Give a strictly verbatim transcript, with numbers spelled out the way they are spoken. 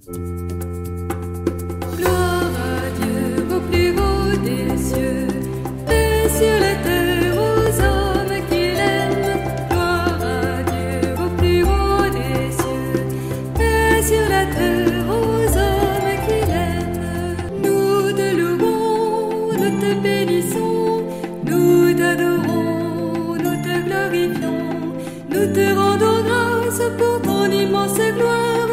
Gloire à Dieu au plus haut des cieux, paix sur la terre aux hommes qu'il aime. Gloire à Dieu au plus haut des cieux, paix sur la terre aux hommes qu'il aime. Nous te louons, nous te bénissons, nous t'adorons, nous te glorifions, nous te rendons grâce pour ton immense gloire.